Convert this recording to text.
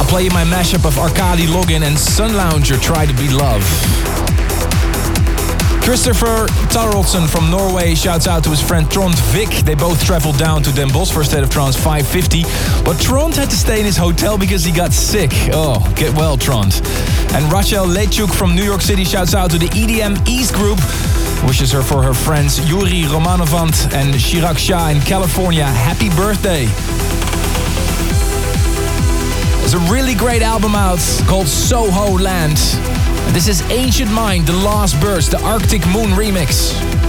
play you my mashup of Arkady Login and Sun Lounger, Try to Be Love. Christopher Tarolson from Norway shouts out to his friend Trond Vik. They both traveled down to Den Bosch for State of Trance 550, but Trond had to stay in his hotel because he got sick. Oh, get well, Trond. And Rachel Lechuk from New York City shouts out to the EDM East Group. Wishes her for her friends Yuri Romanovant and Chirag Shah in California. Happy birthday. There's a really great album out called Soho Land. This is Ancient Mind, The Last Burst, the Arctic Moon remix.